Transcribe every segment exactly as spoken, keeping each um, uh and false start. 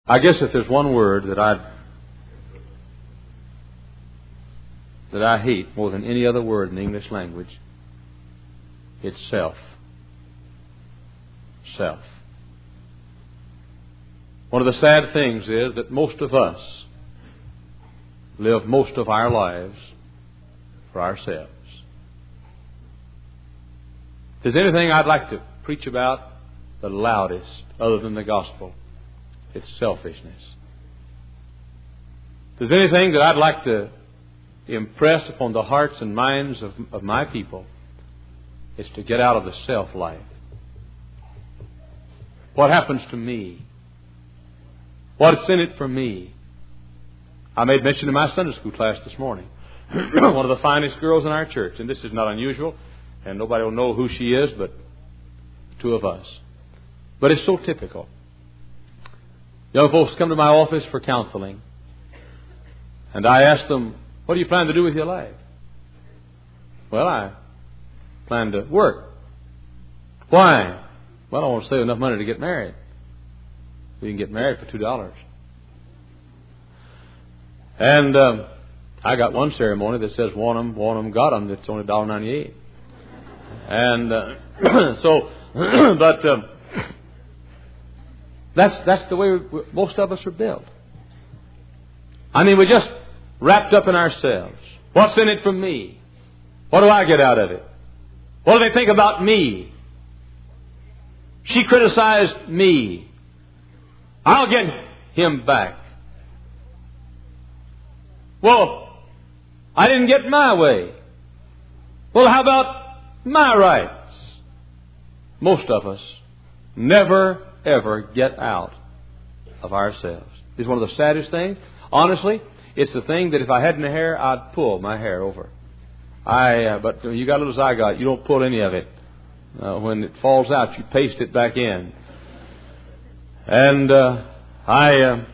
I guess if there's one word that I that I hate more than any other word in the English language, it's self. Self. One of the sad things is that most of us live most of our lives for ourselves. If there's anything I'd like to preach about the loudest other than the gospel, it's selfishness. If there's anything that I'd like to impress upon the hearts and minds of, of my people, it's to get out of the self life. What happens to me? What's in it for me? I made mention in my Sunday school class this morning. One of the finest girls in our church, and this is not unusual, and nobody will know who she is but the two of us. But it's so typical. Young folks come to my office for counseling, and I ask them, what do you plan to do with your life? Well, I plan to work. Why? Well, I want to save enough money to get married. We can get married for two dollars. And um, I got one ceremony that says, want 'em, want 'em, got 'em. It's only one dollar ninety-eight. And uh, so, but um, that's that's the way we, most of us are built. I mean, we're just wrapped up in ourselves. What's in it for me? What do I get out of it? What do they think about me? She criticized me. I'll get him back. Well, I didn't get my way. Well, how about my rights? Most of us never, ever get out of ourselves. It's one of the saddest things. Honestly, it's the thing that if I had any hair, I'd pull my hair over. I, uh, but you got little as I got, you don't pull any of it. Uh, when it falls out, you paste it back in. And uh, I, uh,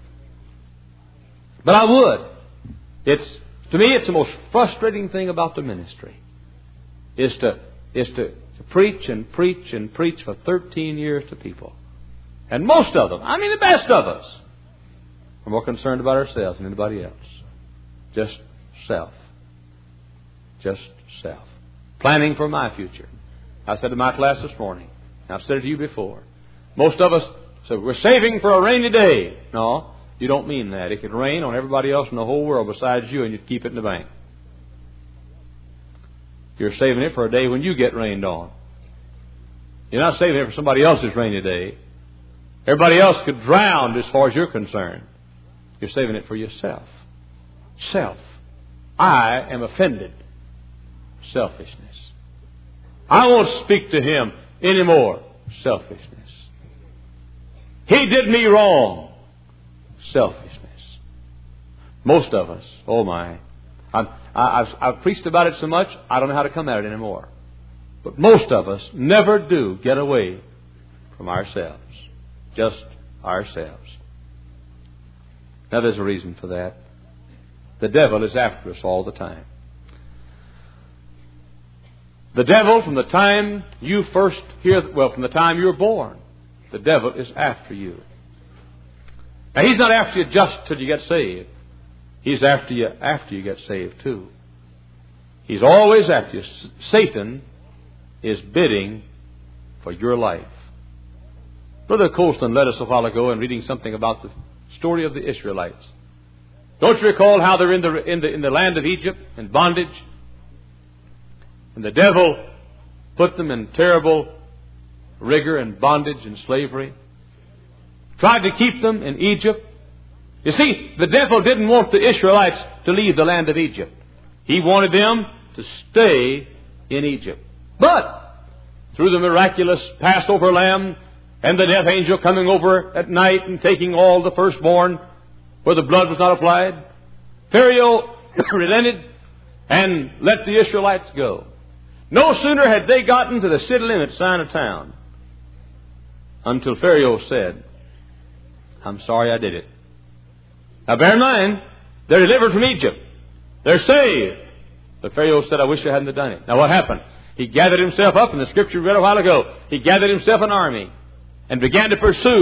but I would. It's to me, it's the most frustrating thing about the ministry. Is to is to, to preach and preach and preach for thirteen years to people, and most of them, I mean the best of us, are more concerned about ourselves than anybody else. Just self. Just self. Planning for my future. I said to my class this morning, and I've said it to you before, most of us say, we're saving for a rainy day. No, you don't mean that. It could rain on everybody else in the whole world besides you, and you'd keep it in the bank. You're saving it for a day when you get rained on. You're not saving it for somebody else's rainy day. Everybody else could drown as far as you're concerned. You're saving it for yourself. Self. I am offended. Selfishness. I won't speak to him anymore. Selfishness. He did me wrong. Selfishness. Most of us, oh my, I've, I've, I've preached about it so much, I don't know how to come at it anymore. But most of us never do get away from ourselves. Just ourselves. Now there's a reason for that. The devil is after us all the time. The devil, from the time you first hear, well, from the time you were born, the devil is after you. Now, he's not after you just till you get saved. He's after you after you get saved, too. He's always after you. Satan is bidding for your life. Brother Colston led us a while ago in reading something about the story of the Israelites. Don't you recall how they're in the, in the, in the land of Egypt in bondage? And the devil put them in terrible rigor and bondage and slavery. Tried to keep them in Egypt. You see, the devil didn't want the Israelites to leave the land of Egypt. He wanted them to stay in Egypt. But through the miraculous Passover lamb and the death angel coming over at night and taking all the firstborn where the blood was not applied, Pharaoh relented and let the Israelites go. No sooner had they gotten to the city limit sign of town until Pharaoh said, I'm sorry I did it. Now bear in mind, they're delivered from Egypt. They're saved. But Pharaoh said, I wish I hadn't done it. Now what happened? He gathered himself up, in the scripture we read a while ago, he gathered himself an army and began to pursue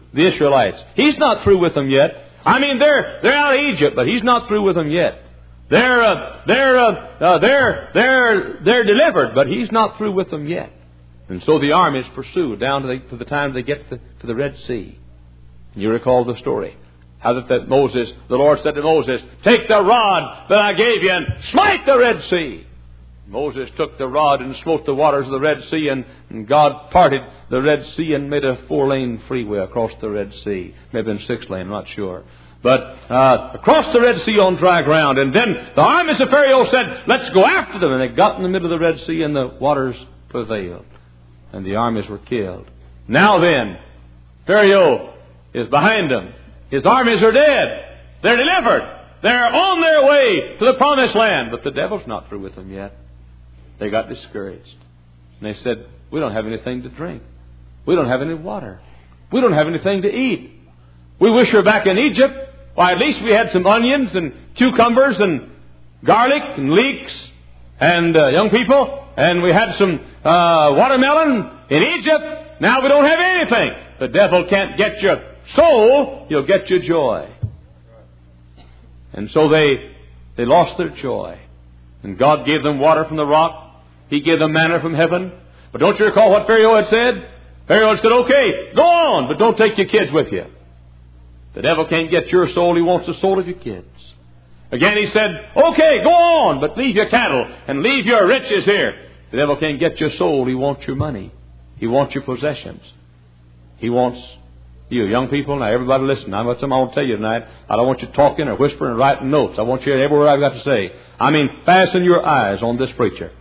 the Israelites. He's not through with them yet. I mean, they're they're out of Egypt, but He's not through with them yet. They're uh, they're uh, uh, they're they're they're delivered, but He's not through with them yet. And so the armies pursue down to the, to the time they get to the, to the Red Sea. And you recall the story. How that, that Moses, the Lord said to Moses, "Take the rod that I gave you and smite the Red Sea." Moses took the rod and smote the waters of the Red Sea, and, and God parted the Red Sea and made a four-lane freeway across the Red Sea. Maybe in six-lane, I'm not sure. But uh, across the Red Sea on dry ground. And then the armies of Pharaoh said, "Let's go after them." And they got in the middle of the Red Sea, and the waters prevailed. And the armies were killed. Now then, Pharaoh is behind them. His armies are dead. They're delivered. They're on their way to the Promised Land. But the devil's not through with them yet. They got discouraged. And they said, "We don't have anything to drink. We don't have any water. We don't have anything to eat. We wish we were back in Egypt. Why, at least we had some onions and cucumbers and garlic and leeks and uh, young people. And we had some uh, watermelon in Egypt. Now we don't have anything." The devil can't get your soul. He'll get your joy. And so they they lost their joy. And God gave them water from the rock. He gave them manna from heaven. But don't you recall what Pharaoh had said? Pharaoh had said, "Okay, go on, but don't take your kids with you." The devil can't get your soul. He wants the soul of your kids. Again he said, "Okay, go on, but leave your cattle and leave your riches here." The devil can't get your soul. He wants your money. He wants your possessions. He wants you. Young people, now everybody listen. I want to tell you tonight. I don't want you talking or whispering or writing notes. I want you to hear every word I've got to say. I mean, fasten your eyes on this preacher.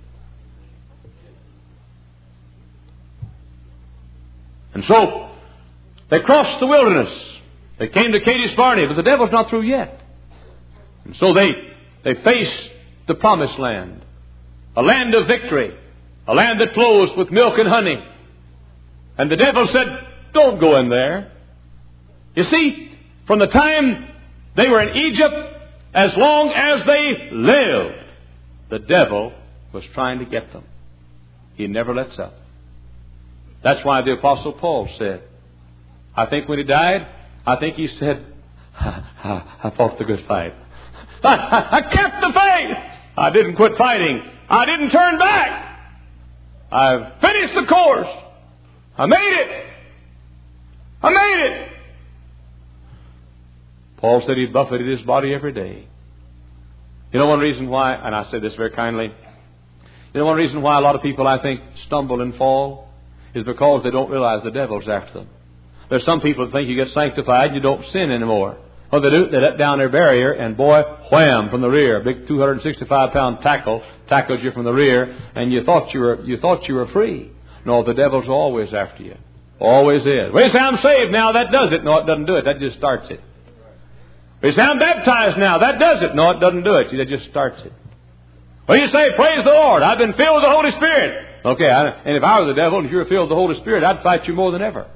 And so, they crossed the wilderness. They came to Kadesh Barnea, but the devil's not through yet. And so they, they faced the Promised Land. A land of victory. A land that flows with milk and honey. And the devil said, "Don't go in there." You see, from the time they were in Egypt, as long as they lived, the devil was trying to get them. He never lets up. That's why the Apostle Paul said, I think when he died, I think he said, I, I, I fought the good fight. I, I, I kept the faith. I didn't quit fighting. I didn't turn back. I've finished the course. I made it. I made it. Paul said he buffeted his body every day. You know one reason why, and I say this very kindly, you know one reason why a lot of people, I think, stumble and fall is because they don't realize the devil's after them. There's some people that think you get sanctified and you don't sin anymore. Well, they do. They let down their barrier and boy, wham, from the rear, a big two hundred sixty-five pound tackle tackles you from the rear, and you thought you were you thought you were free. No, the devil's always after you. Always is. Well, you say, "I'm saved now." That does it. No, it doesn't do it. That just starts it. Well, you say, "I'm baptized now." That does it. No, it doesn't do it. That just starts it. Well, you say, "Praise the Lord. I've been filled with the Holy Spirit." Okay, I, and if I were the devil and you were filled with the Holy Spirit, I'd fight you more than ever.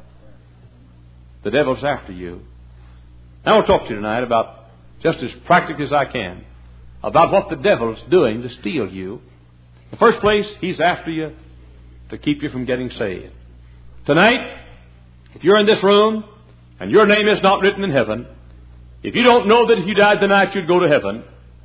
The devil's after you. Now I want to talk to you tonight about, just as practically as I can, about what the devil's doing to steal you. In the first place, he's after you to keep you from getting saved. Tonight, if you're in this room and your name is not written in heaven, if you don't know that if you died tonight you'd go to heaven,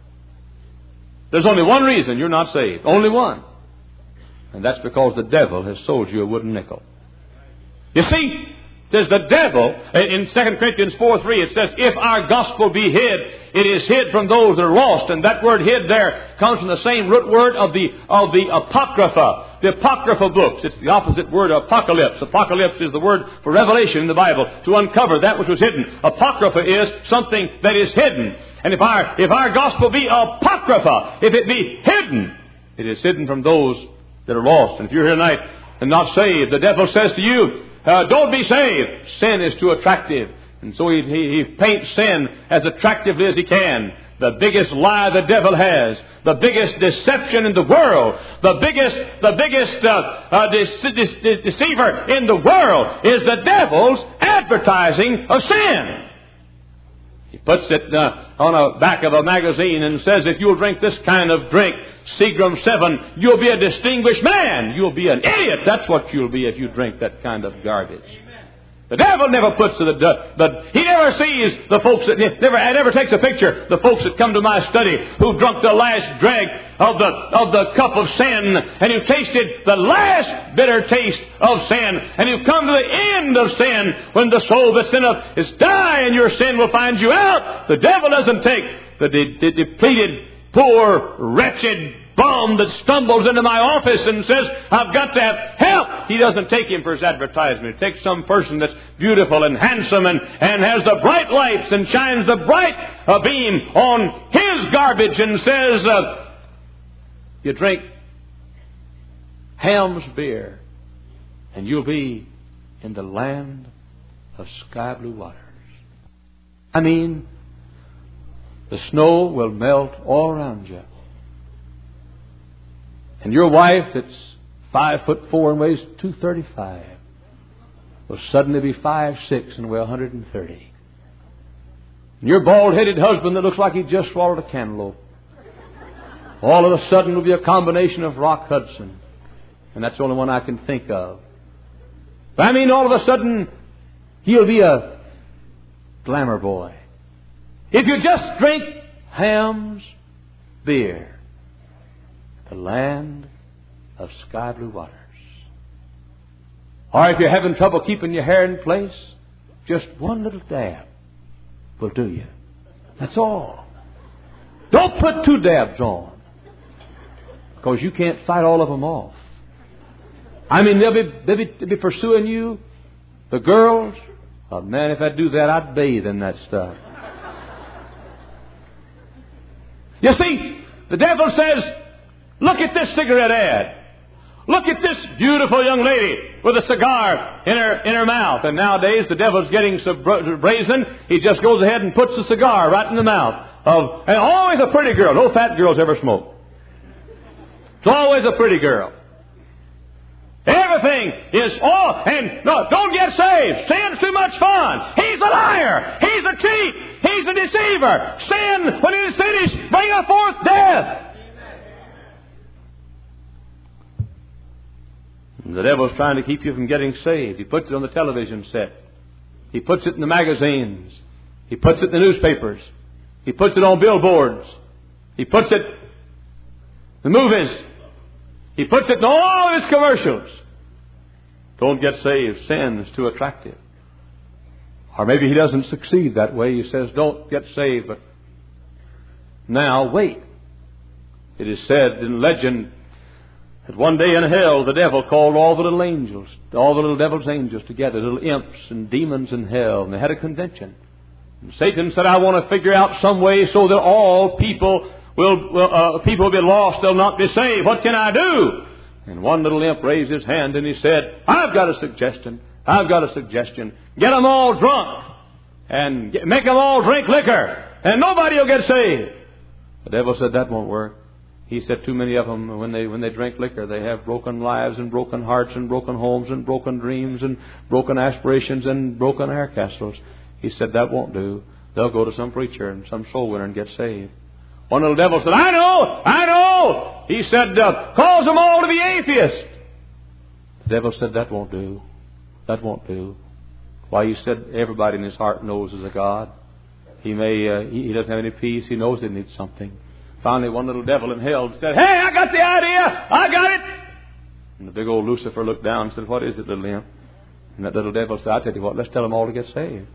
there's only one reason you're not saved. Only one. And that's because the devil has sold you a wooden nickel. You see, says the devil, in Second Corinthians four three, it says, "If our gospel be hid, it is hid from those that are lost." And that word "hid" there comes from the same root word of the of the Apocrypha. The Apocrypha books. It's the opposite word of apocalypse. Apocalypse is the word for revelation in the Bible, to uncover that which was hidden. Apocrypha is something that is hidden. And if our if our gospel be Apocrypha, if it be hidden, it is hidden from those that are lost. And if you're here tonight and not saved, the devil says to you, Uh, don't be saved. Sin is too attractive. And so he, he, he paints sin as attractively as he can. The biggest lie the devil has, the biggest deception in the world, the biggest, the biggest uh, uh, de- de- de- deceiver in the world is the devil's advertising of sin. He puts it uh, on the back of a magazine and says, "If you'll drink this kind of drink, Seagram seven, you'll be a distinguished man. You'll be an idiot. That's what you'll be if you drink that kind of garbage." Amen. The devil never puts the, the, he never sees the folks that, never, never takes a picture, the folks that come to my study who drunk the last drag of the, of the cup of sin, and who tasted the last bitter taste of sin, and who come to the end of sin when the soul that sinneth is die, and your sin will find you out. The devil doesn't take the, de- the depleted, poor, wretched bum that stumbles into my office and says, I've got to have help. He doesn't take him for his advertisement. He takes some person that's beautiful and handsome and, and has the bright lights and shines the bright uh, beam on his garbage and says, uh, you drink Ham's beer and you'll be in the land of sky blue waters. I mean, the snow will melt all around you. And your wife that's five foot four and weighs two thirty-five will suddenly be five six and weigh one hundred thirty. And your bald-headed husband that looks like he just swallowed a cantaloupe, all of a sudden will be a combination of Rock Hudson. And that's the only one I can think of. But I mean, all of a sudden, he'll be a glamour boy. If you just drink Ham's beer, the land of sky blue waters. Or if you're having trouble keeping your hair in place, just one little dab will do you. That's all. Don't put two dabs on, because you can't fight all of them off. I mean, they'll be, they'll be, they'll be pursuing you. The girls, oh man, if I'd do that, I'd bathe in that stuff. You see, the devil says, look at this cigarette ad. Look at this beautiful young lady with a cigar in her in her mouth. And nowadays the devil's getting so brazen, he just goes ahead and puts the cigar right in the mouth of, and always a pretty girl. No fat girls ever smoke. It's always a pretty girl. Everything is all, and no, don't get saved. Sin's too much fun. He's a liar. He's a cheat. He's a deceiver. Sin, when it is finished, bringeth forth death. The devil's trying to keep you from getting saved. He puts it on the television set. He puts it in the magazines. He puts it in the newspapers. He puts it on billboards. He puts it in the movies. He puts it in all of his commercials. Don't get saved. Sin is too attractive. Or maybe he doesn't succeed that way. He says, don't get saved, but now wait. It is said in legend that one day in hell the devil called all the little angels, all the little devil's angels together, little imps and demons in hell, and they had a convention. And Satan said, I want to figure out some way so that all people will, will uh, people will be lost, they'll not be saved. What can I do? And one little imp raised his hand and he said, I've got a suggestion. I've got a suggestion. Get them all drunk and get, make them all drink liquor, and nobody will get saved. The devil said that won't work. He said too many of them, when they when they drink liquor, they have broken lives and broken hearts and broken homes and broken dreams and broken aspirations and broken air castles. He said that won't do. They'll go to some preacher and some soul winner and get saved. One little devil said, I know, I know. He said, uh, cause them all to be atheists. The devil said that won't do. That won't do. Why, he said everybody in his heart knows there's a God. He may, uh, he, he doesn't have any peace. He knows he needs something. Finally, one little devil in hell said, hey, I got the idea. I got it. And the big old Lucifer looked down and said, what is it, little imp? And that little devil said, I tell you what, let's tell them all to get saved.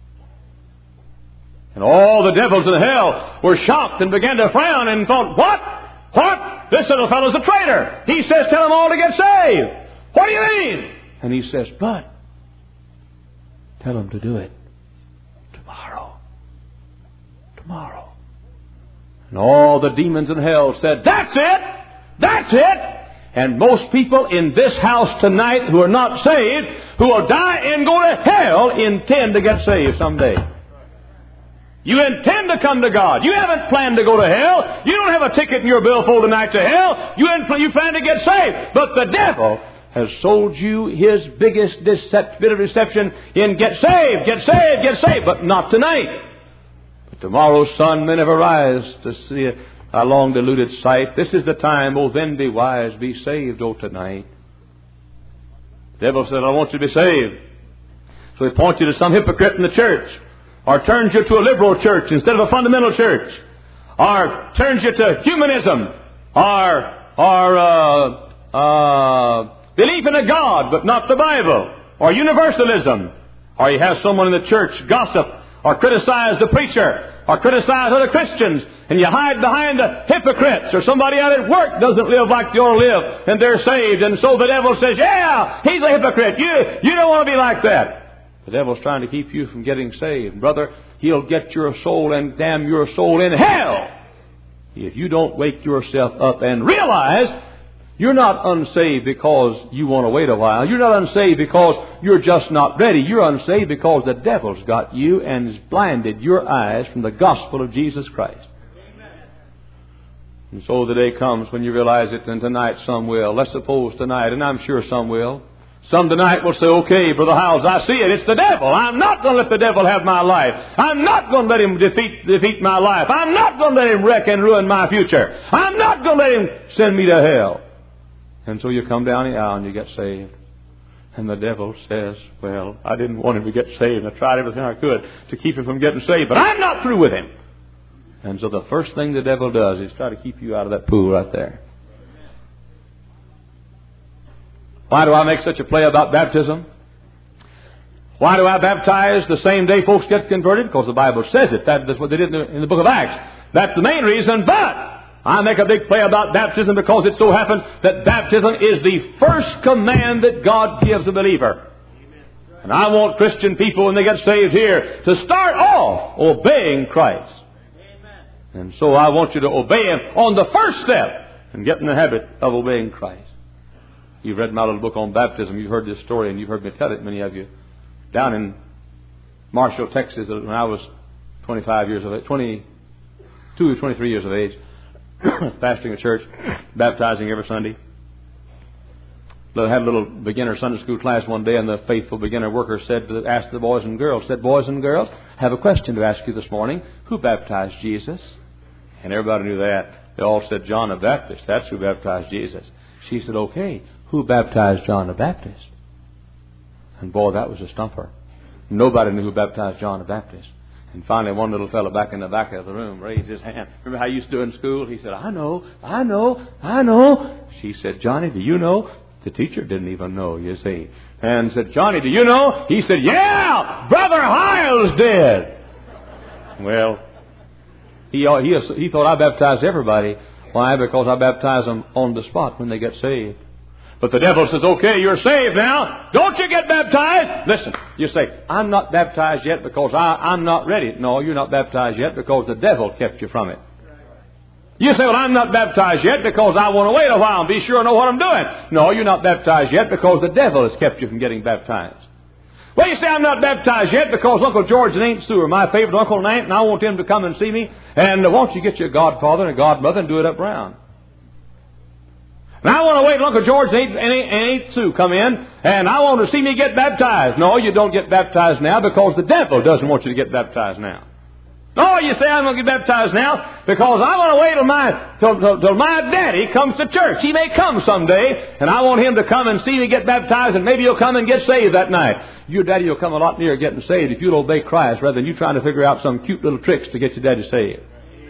And all the devils in hell were shocked and began to frown and thought, what? What? This little fellow's a traitor. He says, tell them all to get saved. What do you mean? And he says, but tell them to do it tomorrow. Tomorrow. And all the demons in hell said, that's it! That's it! And most people in this house tonight who are not saved, who will die and go to hell, intend to get saved someday. You intend to come to God. You haven't planned to go to hell. You don't have a ticket in your billfold tonight to hell. You, you plan to get saved. But the devil has sold you his biggest decept- bit of deception in get saved, get saved, get saved. But not tonight. But tomorrow's sun may never rise to see a long deluded sight. This is the time, oh then be wise, be saved, oh tonight. The devil said, I want you to be saved. So he points you to some hypocrite in the church, or turns you to a liberal church instead of a fundamental church, or turns you to humanism, or or uh, uh, belief in a God but not the Bible, or universalism, or you have someone in the church gossip or criticize the preacher or criticize other Christians, and you hide behind the hypocrites, or somebody out at work doesn't live like they ought to live and they're saved, and so the devil says, yeah, he's a hypocrite. You, you don't want to be like that. The devil's trying to keep you from getting saved. Brother, he'll get your soul and damn your soul in hell if you don't wake yourself up and realize you're not unsaved because you want to wait a while. You're not unsaved because you're just not ready. You're unsaved because the devil's got you and has blinded your eyes from the gospel of Jesus Christ. Amen. And so the day comes when you realize it, and tonight some will. Let's suppose tonight, and I'm sure some will. Some tonight will say, okay, Brother Howells, I see it. It's the devil. I'm not going to let the devil have my life. I'm not going to let him defeat, defeat my life. I'm not going to let him wreck and ruin my future. I'm not going to let him send me to hell. And so you come down the aisle and you get saved. And the devil says, well, I didn't want him to get saved. I tried everything I could to keep him from getting saved, but I'm not through with him. And so the first thing the devil does is try to keep you out of that pool right there. Why do I make such a play about baptism? Why do I baptize the same day folks get converted? Because the Bible says it. That's what they did in the, in the book of Acts. That's the main reason, but I make a big play about baptism because it so happens that baptism is the first command that God gives a believer. And I want Christian people, when they get saved here, to start off obeying Christ. And so I want you to obey Him on the first step and get in the habit of obeying Christ. You've read my little book on baptism. You've heard this story, and you've heard me tell it, many of you. Down in Marshall, Texas, when I was twenty-five years of age, twenty-two or twenty-three years of age, pastoring a church, baptizing every Sunday. I had a little beginner Sunday school class one day, and the faithful beginner worker said, to, asked the boys and girls, said, boys and girls, I have a question to ask you this morning. Who baptized Jesus? And everybody knew that. They all said, John the Baptist. That's who baptized Jesus. She said, okay, who baptized John the Baptist? And boy, that was a stumper. Nobody knew who baptized John the Baptist. And finally, one little fellow back in the back of the room raised his hand. Remember how you used to do in school? He said, I know, I know, I know. She said, Johnny, do you know? The teacher didn't even know, you see. And said, Johnny, do you know? He said, yeah, Brother Hiles did. Well, he, he, he thought I baptized everybody. Why? Because I baptize them on the spot when they get saved. But the devil says, okay, you're saved now. Don't you get baptized? Listen, you say, I'm not baptized yet because I, I'm not ready. No, you're not baptized yet because the devil kept you from it. You say, well, I'm not baptized yet because I want to wait a while and be sure I know what I'm doing. No, you're not baptized yet because the devil has kept you from getting baptized. Well, you say, I'm not baptized yet because Uncle George and Aunt Sue are my favorite uncle and aunt, and I want them to come and see me. And uh, won't you get your godfather and godmother and do it up round? And I want to wait till Uncle George and Aunt, and Aunt Sue come in, and I want to see me get baptized. No, you don't get baptized now because the devil doesn't want you to get baptized now. No, you say, I'm going to get baptized now because I want to wait till my, till, till, till my daddy comes to church. He may come someday, and I want him to come and see me get baptized, and maybe he'll come and get saved that night. Your daddy will come a lot nearer getting saved if you'll obey Christ rather than you trying to figure out some cute little tricks to get your daddy saved.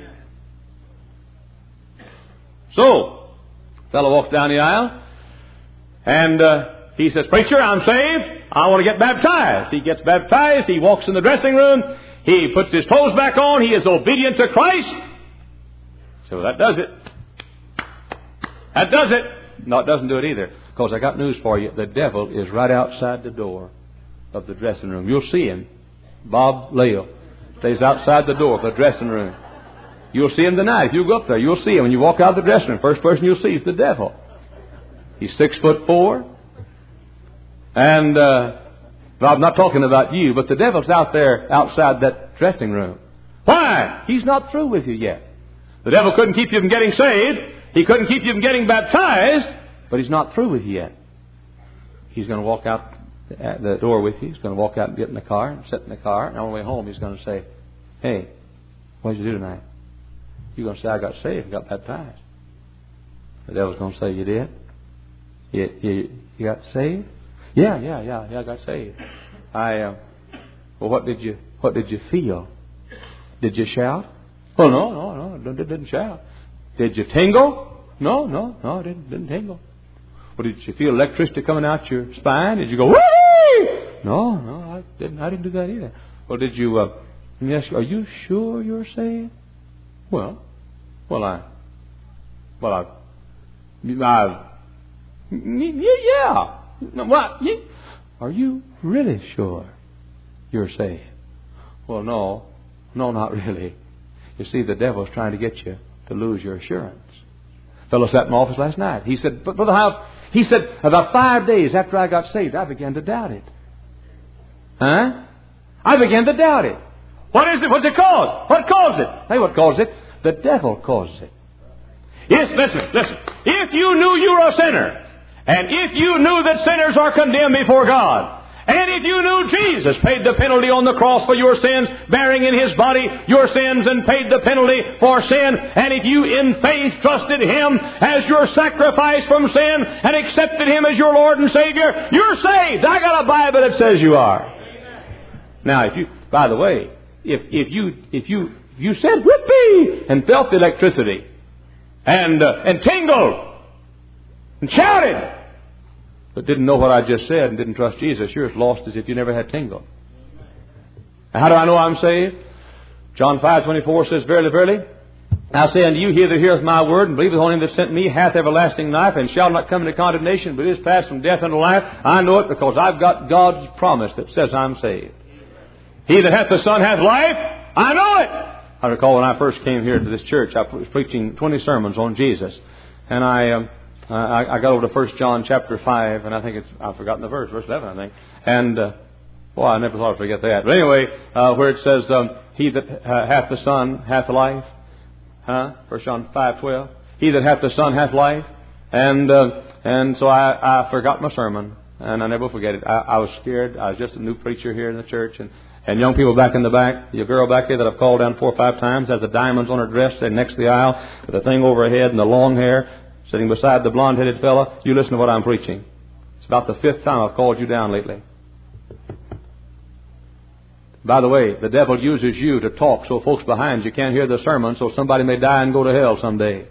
So, the fellow walks down the aisle, and uh, he says, preacher, I'm saved. I want to get baptized. He gets baptized. He walks in the dressing room. He puts his clothes back on. He is obedient to Christ. So that does it. That does it. No, it doesn't do it either. Because I got news for you. The devil is right outside the door of the dressing room. You'll see him. Bob Lale stays outside the door of the dressing room. You'll see him tonight. If you go up there, you'll see him. When you walk out of the dressing room, first person you'll see is the devil. He's six foot four. And... uh Well, I'm not talking about you, but the devil's out there outside that dressing room. Why? He's not through with you yet. The devil couldn't keep you from getting saved. He couldn't keep you from getting baptized, but he's not through with you yet. He's going to walk out the door with you. He's going to walk out and get in the car and sit in the car. And on the way home, he's going to say, hey, what did you do tonight? You're going to say, I got saved and got baptized. The devil's going to say, you did? You, you, you got saved? Yeah, yeah, yeah, yeah, I got saved. I, uh, well, what did you, what did you feel? Did you shout? Oh, no, no, no, didn't, didn't shout. Did you tingle? No, no, no, didn't, didn't tingle. Well, did you feel electricity coming out your spine? Did you go, whee? No, no, I didn't, I didn't do that either. Well, did you, uh, let me ask you, are you sure you're saved? Well, well, I, well, I, I, yeah, yeah. What? Are you really sure you're saved? Well, no, no, not really. You see, the devil's trying to get you to lose your assurance. A fellow sat in my office last night. He said, but Brother House, he said, about five days after I got saved, I began to doubt it. Huh? I began to doubt it. What is it? What's it caused? What caused it? Hey, what caused it? The devil caused it. Yes, listen, listen. If you knew you were a sinner, and if you knew that sinners are condemned before God, and if you knew Jesus paid the penalty on the cross for your sins, bearing in His body your sins and paid the penalty for sin, and if you in faith trusted Him as your sacrifice from sin and accepted Him as your Lord and Savior, you're saved. I got a Bible that says you are. Now, if you, by the way, if if you if you if you said "whippy" and felt the electricity and uh, and tingled and shouted, but didn't know what I just said and didn't trust Jesus, you're as lost as if you never had tingle. How do I know I'm saved? John five twenty-four says, Verily, verily, I say unto you, he that heareth my word and believeth on him that sent me hath everlasting life, and shall not come into condemnation, but is passed from death unto life. I know it because I've got God's promise that says I'm saved. He that hath the Son hath life. I know it. I recall when I first came here to this church, I was preaching twenty sermons on Jesus. And I... Um, I, I got over to First John chapter five, and I think it's, I've forgotten the verse, verse eleven, I think. And, uh, well, I never thought I'd forget that. But anyway, uh, where it says, um, he that uh, hath the Son hath life. Huh? First John five twelve. He that hath the Son hath life. And, uh, and so I, I forgot my sermon, and I never forget it. I, I was scared. I was just a new preacher here in the church, and, and young people back in the back. Your girl back there that I've called down four or five times has the diamonds on her dress, sitting next to the aisle, with the thing over her head and the long hair, sitting beside the blonde-headed fella. You listen to what I'm preaching. It's about the fifth time I've called you down lately. By the way, the devil uses you to talk so folks behind you can't hear the sermon, so somebody may die and go to hell someday.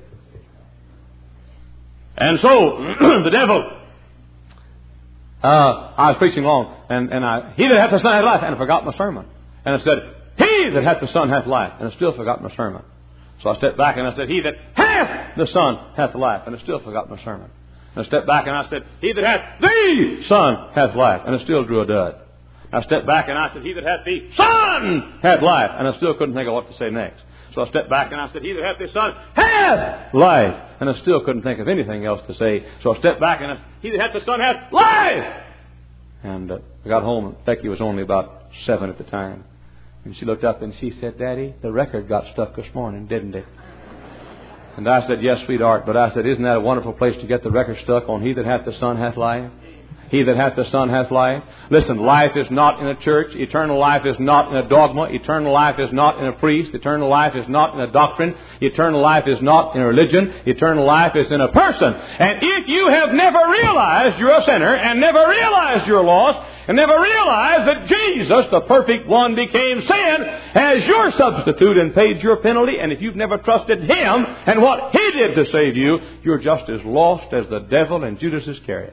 And so, the devil, uh, I was preaching long, and, and I, he that hath the Son hath life, and I forgot my sermon. And I said, he that hath the Son hath life, and I still forgot my sermon. So I stepped back and I said, he that hath the Son hath life. And I still forgot my sermon. And I stepped back and I said, he that hath the Son hath life. And I still drew a dud. I stepped back and I said, he that hath the Son hath life. And I still couldn't think of what to say next. So I stepped back and I said, he that hath the Son hath life. And I still couldn't think of anything else to say. So I stepped back and I said, he that hath the Son hath life. And uh, I got home, and Becky was only about seven at the time. And she looked up and she said, Daddy, the record got stuck this morning, didn't it? And I said, yes, sweetheart. But I said, isn't that a wonderful place to get the record stuck on? He that hath the Son hath life. He that hath the Son hath life. Listen, life is not in a church. Eternal life is not in a dogma. Eternal life is not in a priest. Eternal life is not in a doctrine. Eternal life is not in a religion. Eternal life is in a person. And if you have never realized you're a sinner and never realized you're lost and never realized that Jesus, the perfect one, became sin as your substitute and paid your penalty, and if you've never trusted Him and what He did to save you, you're just as lost as the devil and Judas Iscariot.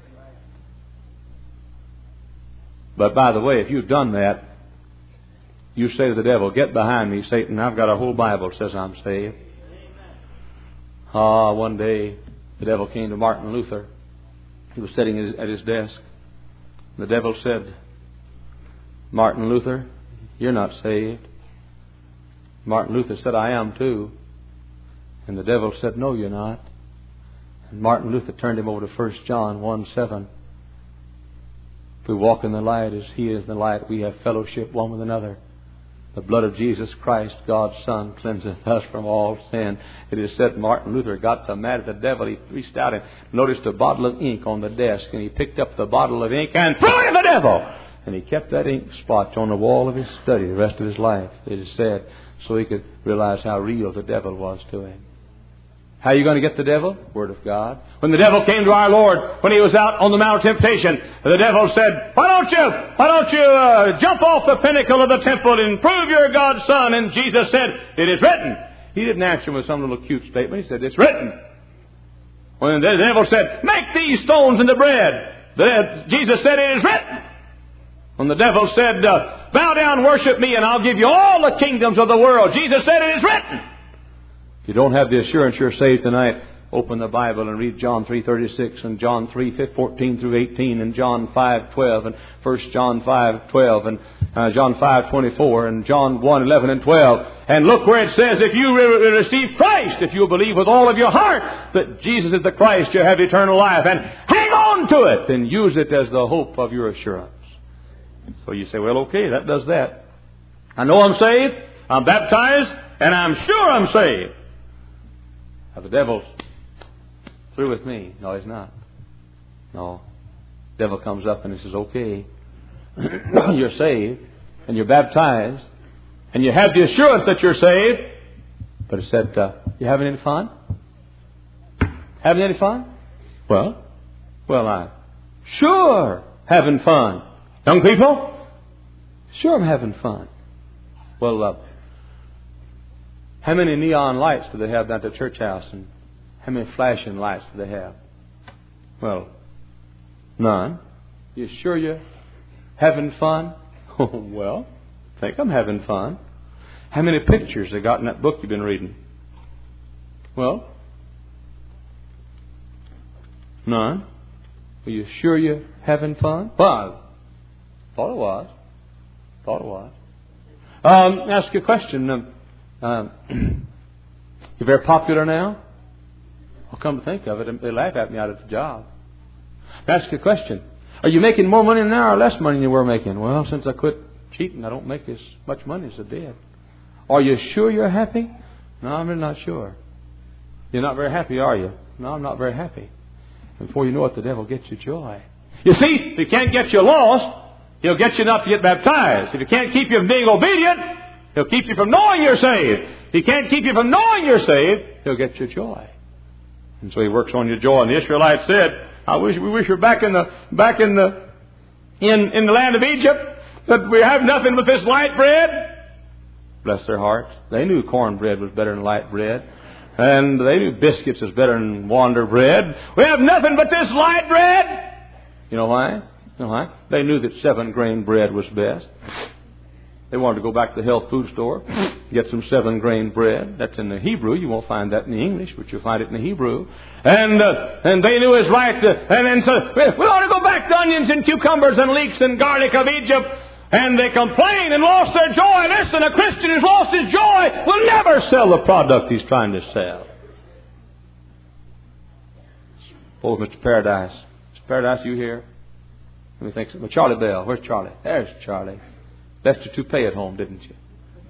But by the way, if you've done that, you say to the devil, get behind me, Satan. I've got a whole Bible that says I'm saved. Ah, one day the devil came to Martin Luther. He was sitting at his desk. The devil said, Martin Luther, you're not saved. Martin Luther said, I am too. And the devil said, no, you're not. And Martin Luther turned him over to First John one seven. If we walk in the light as He is in the light, we have fellowship one with another. The blood of Jesus Christ, God's Son, cleanseth us from all sin. It is said Martin Luther got so mad at the devil, he reached out and noticed a bottle of ink on the desk, and he picked up the bottle of ink and threw it at the devil. And he kept that ink spot on the wall of his study the rest of his life, it is said, so he could realize how real the devil was to him. How are you going to get the devil? Word of God. When the devil came to our Lord, when He was out on the Mount of Temptation, the devil said, why don't you, why don't you uh, jump off the pinnacle of the temple and prove you're God's Son? And Jesus said, it is written. He didn't answer him with some little cute statement. He said, it's written. When the devil said, make these stones into bread, the, Jesus said, it is written. When the devil said, uh, bow down, worship me, and I'll give you all the kingdoms of the world, Jesus said, it is written. If you don't have the assurance you're saved tonight, open the Bible and read John three thirty-six and John three fourteen through eighteen and John five twelve and First John five twelve and uh, John five twenty-four and John one eleven and twelve. And look where it says, if you re- receive Christ, if you believe with all of your heart that Jesus is the Christ, you have eternal life. And hang on to it and use it as the hope of your assurance. So you say, well, okay, that does that. I know I'm saved, I'm baptized, and I'm sure I'm saved. Now, the devil's through with me. No, he's not. No. The devil comes up and he says, okay, you're saved, and you're baptized, and you have the assurance that you're saved. But he said, uh, you having any fun? Having any fun? Well, well, I'm sure having fun. Young people, sure I'm having fun. Well, uh, how many neon lights do they have down at the church house? And how many flashing lights do they have? Well, none. You sure you're having fun? Oh, well, I think I'm having fun. How many pictures they got in that book you've been reading? Well, none. Are you sure you're having fun? Well, I thought it was. Thought it was. Um, ask you a question. Um, uh, you're very popular now? I'll come to think of it, they laugh at me out of the job. Ask you a question. Are you making more money now or less money than you were making? Well, since I quit cheating, I don't make as much money as I did. Are you sure you're happy? No, I'm really not sure. You're not very happy, are you? No, I'm not very happy. And before you know it, the devil gets you joy. You see, if he can't get you lost, he'll get you not to get baptized. If he can't keep you from being obedient, he'll keep you from knowing you're saved. If he can't keep you from knowing you're saved, he'll get you joy. And so he works on your joy. And the Israelites said, I wish we wish we were back in the back in the in, in the land of Egypt, but we have nothing but this light bread. Bless their hearts. They knew cornbread was better than light bread. And they knew biscuits was better than Wonder bread. We have nothing but this light bread. You know why? You know why? They knew that seven grain bread was best. They wanted to go back to the health food store, get some seven grain bread. That's in the Hebrew. You won't find that in the English, but you'll find it in the Hebrew. And uh, and they knew it was right. To, and then so we want to go back to onions and cucumbers and leeks and garlic of Egypt. And they complained and lost their joy. Listen, a Christian who's lost his joy will never sell the product he's trying to sell. Oh, Mister Paradise. Mister Paradise, you here? Let me think. Well, Charlie Bell. Where's Charlie? There's Charlie. Left your toupee at home, didn't you?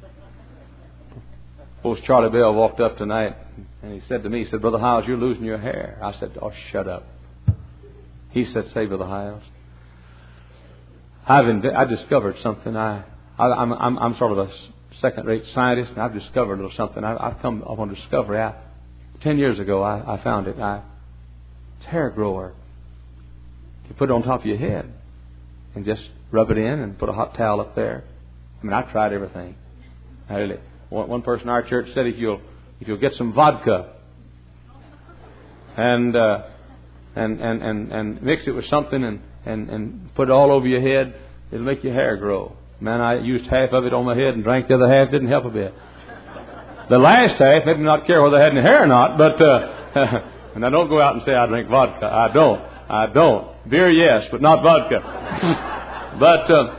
Old Charlie Bell walked up tonight and he said to me, he said, Brother Hiles, you're losing your hair. I said, oh, shut up. He said, say, Brother Hiles, I've inv- I discovered something. I, I I'm, I'm I'm sort of a second-rate scientist, and I've discovered a little something. I, I've come up on a discovery. I, ten years ago, I, I found it. I, it's a hair grower. You put it on top of your head and just rub it in and put a hot towel up there. I mean, I tried everything. I really, one, one person in our church said if you'll if you'll get some vodka and uh, and, and and and mix it with something and, and, and put it all over your head, it'll make your hair grow. Man, I used half of it on my head and drank the other half. Didn't help a bit. The last half, I did not care whether I had any hair or not. But uh, and I don't go out and say I drink vodka. I don't. I don't. Beer, yes, but not vodka. But uh,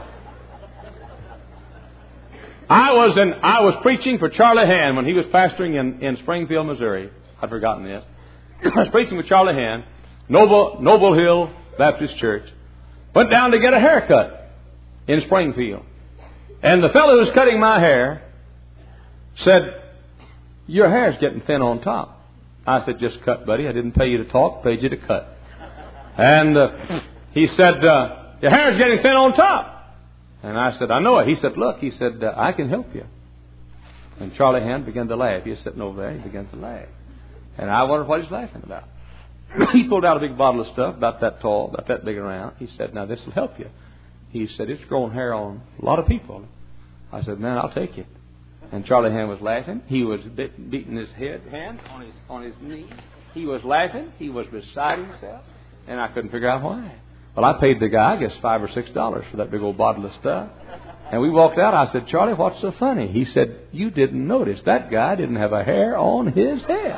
I was in, I was preaching for Charlie Hand when he was pastoring in, in Springfield, Missouri. I'd forgotten this. I was preaching with Charlie Hand, Noble Noble Hill Baptist Church. Went down to get a haircut in Springfield, and the fellow who was cutting my hair said, "Your hair's getting thin on top." I said, "Just cut, buddy. I didn't pay you to talk. Paid you to cut." And uh, he said, uh, "Your hair's getting thin on top." And I said, "I know it." He said, "Look," he said, uh, "I can help you." And Charlie Hand began to laugh. He was sitting over there. He began to laugh. And I wondered what he's laughing about. He pulled out a big bottle of stuff, about that tall, about that big around. He said, now this will help you. He said, it's growing hair on a lot of people. I said, man, I'll take it. And Charlie Ham was laughing. He was bit, beating his head, hand on his on his knee. He was laughing. He was beside himself. And I couldn't figure out why. Well, I paid the guy, I guess, five or six dollars for that big old bottle of stuff. And we walked out. I said, Charlie, what's so funny? He said, you didn't notice. That guy didn't have a hair on his head.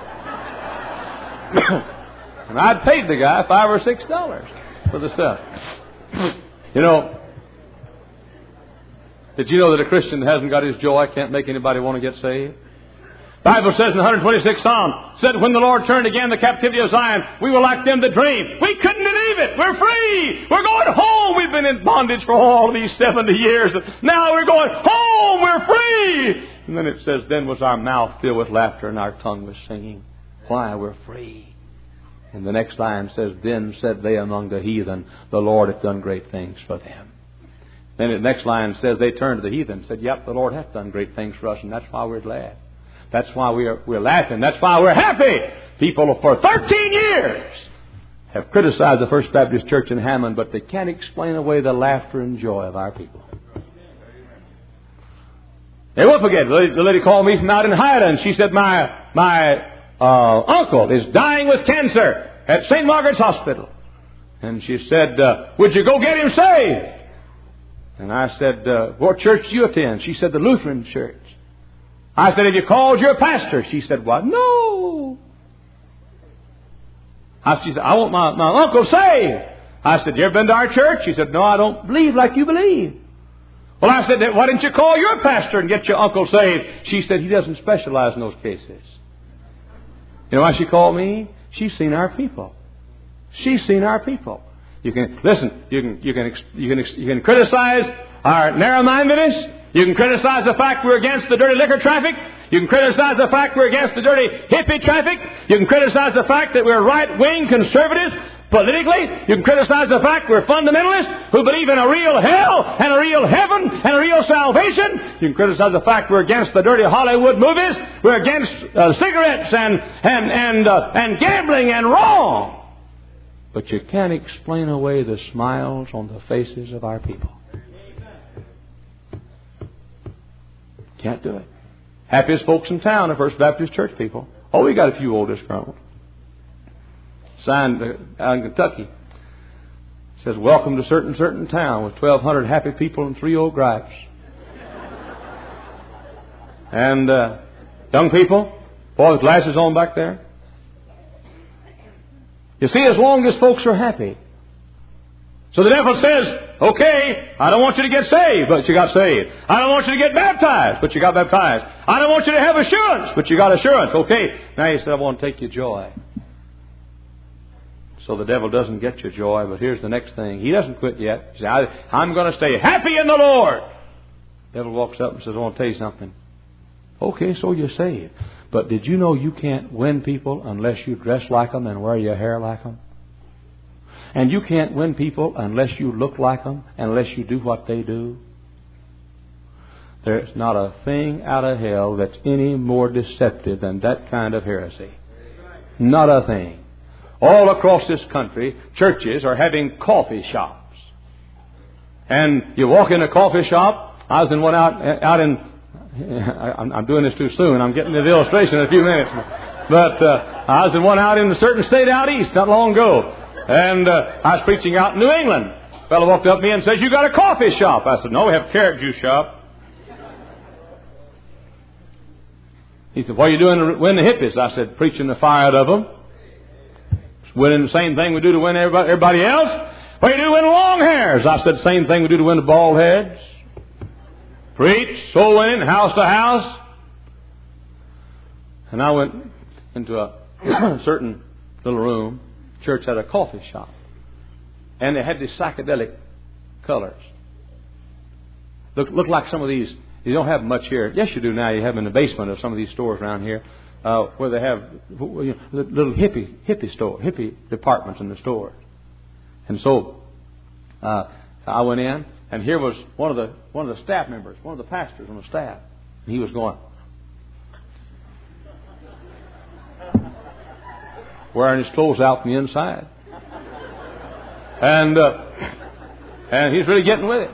And I'd paid the guy five or six dollars for the stuff. You know, did you know that a Christian that hasn't got his joy can't make anybody want to get saved? The Bible says in the one twenty-sixth Psalm, said, when the Lord turned again the captivity of Zion, we were like them that dream. We couldn't believe it. We're free. We're going home. We've been in bondage for all these seventy years. Now we're going home. We're free. And then it says, then was our mouth filled with laughter and our tongue was singing. Why? We're free. And the next line says, then said they among the heathen, the Lord hath done great things for them. Then the next line says they turned to the heathen and said, yep, the Lord hath done great things for us, and that's why we're glad. That's why we're, we're laughing. That's why we're happy. People for thirteen years have criticized the First Baptist Church in Hammond, but they can't explain away the laughter and joy of our people. They won't forget. The lady, the lady called me from out in Highland. She said, my, my uh, uncle is dying with cancer at Saint Margaret's Hospital. And she said, uh, would you go get him saved? And I said, uh, what church do you attend? She said, the Lutheran church. I said, have you called your pastor? She said, what? No. I, she said, I want my, my uncle saved. I said, you ever been to our church? She said, no, I don't believe like you believe. Well, I said, why didn't you call your pastor and get your uncle saved? She said, he doesn't specialize in those cases. You know why she called me? She's seen our people. She's seen our people. You can listen. You can you can you can you can criticize our narrow-mindedness. You can criticize the fact we're against the dirty liquor traffic. You can criticize the fact we're against the dirty hippie traffic. You can criticize the fact that we're right-wing conservatives politically. You can criticize the fact we're fundamentalists who believe in a real hell and a real heaven and a real salvation. You can criticize the fact we're against the dirty Hollywood movies. We're against uh, cigarettes and and and uh, and gambling and wrong. But you can't explain away the smiles on the faces of our people. Can't do it. Happiest folks in town are First Baptist Church people. Oh, we got a few old disgruntled. Signed uh, out in Kentucky. It says, welcome to certain, certain town with twelve hundred happy people and three old gripes. And uh, young people, boy with glasses on back there. You see, as long as folks are happy. So the devil says, okay, I don't want you to get saved, but you got saved. I don't want you to get baptized, but you got baptized. I don't want you to have assurance, but you got assurance. Okay, now he said, I want to take your joy. So the devil doesn't get your joy, but here's the next thing. He doesn't quit yet. He says, I'm going to stay happy in the Lord. The devil walks up and says, I want to tell you something. Okay, so you're saved. But did you know you can't win people unless you dress like them and wear your hair like them? And you can't win people unless you look like them, unless you do what they do. There's not a thing out of hell that's any more deceptive than that kind of heresy. Not a thing. All across this country, churches are having coffee shops. And you walk in a coffee shop. I was in one out, out in... I'm doing this too soon. I'm getting to the illustration in a few minutes. But uh, I was in one out in a certain state out east not long ago. And uh, I was preaching out in New England. A fellow walked up to me and says, you got a coffee shop? I said, no, we have a carrot juice shop. He said, what are you doing to win the hippies? I said, preaching the fire out of them. Winning the same thing we do to win everybody, everybody else. What do you do to win long hairs? I said, same thing we do to win the bald heads. Preach, soul winning, house to house. And I went into a certain little room. Church had a coffee shop. And they had these psychedelic colors. Look, look like some of these. You don't have much here. Yes, you do now. You have them in the basement of some of these stores around here. Uh, where they have you know, little hippie hippie store, hippie departments in the store. And so uh, I went in, and here was one of the one of the staff members, one of the pastors on the staff. And he was going. wearing his clothes out from the inside. And, uh, and he's really getting with it.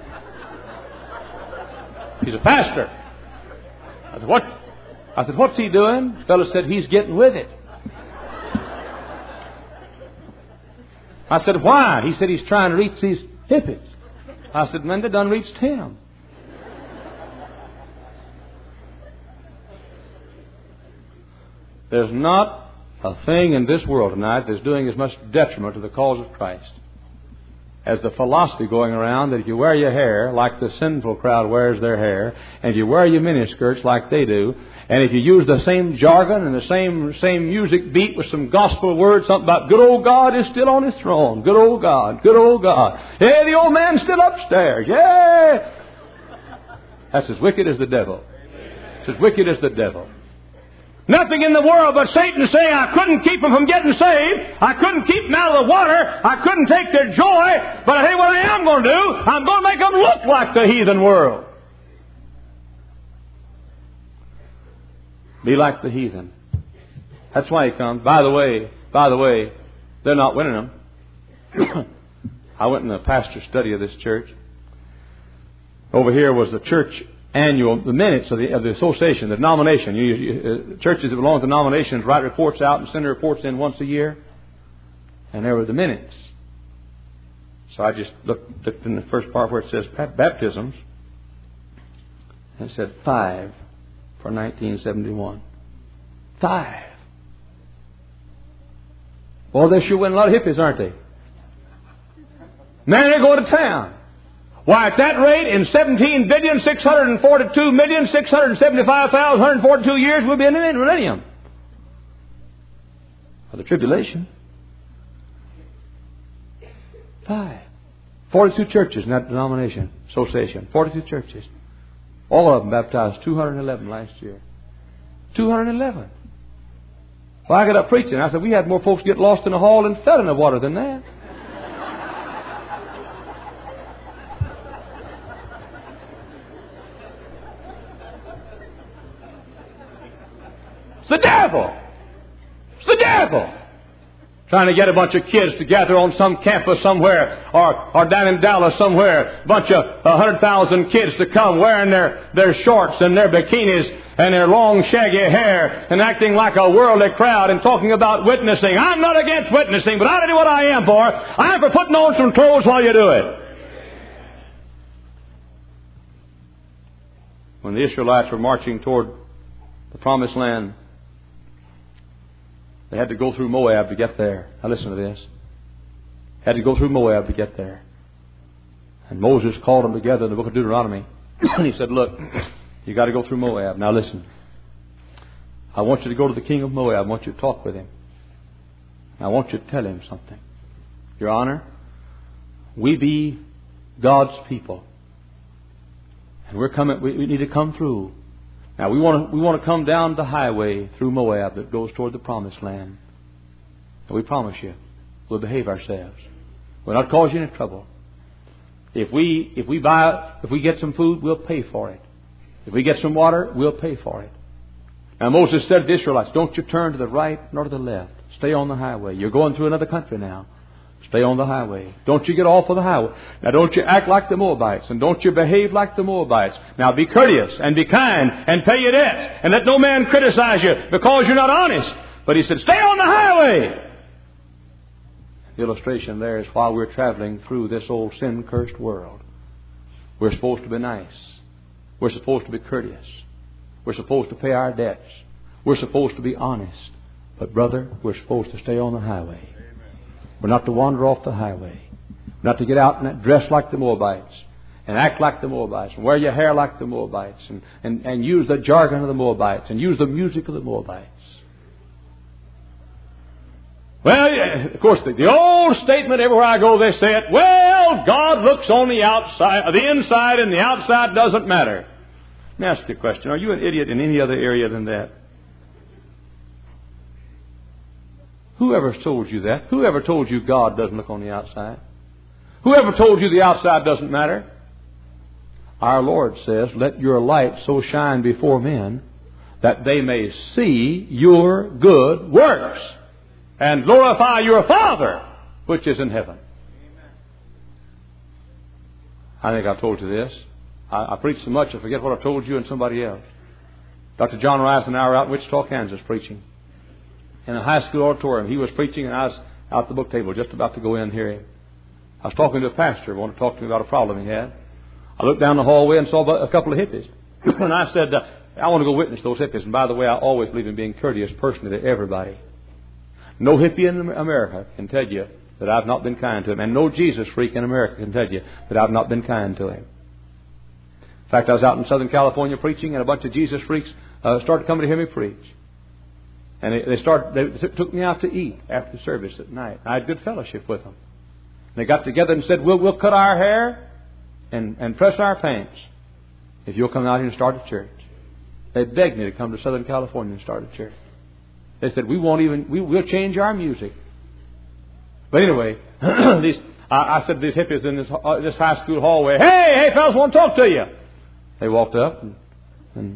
He's a pastor. I said, what? I said, what's he doing? The fellow said, he's getting with it. I said, why? He said, he's trying to reach these hippies. I said, man, they done reached him. There's not a thing in this world tonight that's doing as much detriment to the cause of Christ as the philosophy going around that if you wear your hair like the sinful crowd wears their hair, and if you wear your miniskirts like they do, and if you use the same jargon and the same same music beat with some gospel words, something about good old God is still on His throne, good old God, good old God. Hey, the old man's still upstairs, yeah! That's as wicked as the devil. It's as wicked as the devil. Nothing in the world but Satan saying I couldn't keep them from getting saved. I couldn't keep them out of the water. I couldn't take their joy. But I tell you what I am going to do. I'm going to make them look like the heathen world. Be like the heathen. That's why he comes. By the way, by the way, they're not winning them. I went in the pastor's study of this church. Over here was the church annual, the minutes of the, of the association, the denomination. You, you, uh, churches that belong to denominations write reports out and send their reports in once a year. And there were the minutes. So I just looked, looked in the first part where it says baptisms. And it said five for nineteen seventy-one. Five. Well, they sure win a lot of hippies, aren't they? Man, they're going to town. Why, at that rate, in seventeen billion, six hundred forty-two million, six hundred seventy-five thousand, one hundred forty-two years, we'll be in the millennium. Of the tribulation. Five. forty-two churches in that denomination, association. forty-two churches. All of them baptized two hundred eleven last year. two hundred eleven. Well, I got up preaching. I said, we had more folks get lost in the hall and fell in the water than that. The devil. It's the devil. Trying to get a bunch of kids together on some campus somewhere or, or down in Dallas somewhere. A bunch of a hundred thousand kids to come wearing their, their shorts and their bikinis and their long shaggy hair and acting like a worldly crowd and talking about witnessing. I'm not against witnessing, but I'll tell you what I am for. I am for putting on some clothes while you do it. When the Israelites were marching toward the Promised Land, they had to go through Moab to get there. Now listen to this. Had to go through Moab to get there. And Moses called them together in the book of Deuteronomy. And he said, look, you got to go through Moab. Now listen. I want you to go to the king of Moab. I want you to talk with him. I want you to tell him something. Your Honor, we be God's people. And we're coming, we, we need to come through. Now, we want to we want to come down the highway through Moab that goes toward the Promised Land. And we promise you, we'll behave ourselves. We'll not cause you any trouble. If we if we buy if we get some food, we'll pay for it. If we get some water, we'll pay for it. Now, Moses said to the Israelites, don't you turn to the right nor to the left. Stay on the highway. You're going through another country now. Stay on the highway. Don't you get off of the highway. Now, don't you act like the Moabites, and don't you behave like the Moabites. Now, be courteous and be kind and pay your debts, and let no man criticize you because you're not honest. But he said, stay on the highway. The illustration there is while we're traveling through this old sin-cursed world, we're supposed to be nice. We're supposed to be courteous. We're supposed to pay our debts. We're supposed to be honest. But, brother, we're supposed to stay on the highway. We're not to wander off the highway. We're not to get out and dress like the Moabites and act like the Moabites and wear your hair like the Moabites and, and, and use the jargon of the Moabites and use the music of the Moabites. Well, of course, the, the old statement everywhere I go, they say it, well, God looks on the outside, the inside, and the outside doesn't matter. Let me ask you a question. Are you an idiot in any other area than that? Whoever told you that? Whoever told you God doesn't look on the outside? Whoever told you the outside doesn't matter? Our Lord says, let your light so shine before men that they may see your good works and glorify your Father which is in heaven. I think I told you this. I, I preached so much I forget what I told you and somebody else. Doctor John Rice and I were out in Wichita, Kansas preaching. In a high school auditorium. He was preaching and I was out at the book table just about to go in and hear him. I was talking to a pastor who wanted to talk to me about a problem he had. I looked down the hallway and saw a couple of hippies. And I said, uh, I want to go witness those hippies. And by the way, I always believe in being courteous personally to everybody. No hippie in America can tell you that I've not been kind to him. And no Jesus freak in America can tell you that I've not been kind to him. In fact, I was out in Southern California preaching, and a bunch of Jesus freaks uh, started coming to hear me preach. And they, they started. They took me out to eat after the service at night. I had good fellowship with them. And they got together and said, "We'll we'll cut our hair and and press our pants if you'll come out here and start a church." They begged me to come to Southern California and start a church. They said, "We won't even. We, we'll change our music." But anyway, these I, I said to these hippies in this uh, this high school hallway, "Hey, hey, fellas, I want to talk to you." They walked up and. and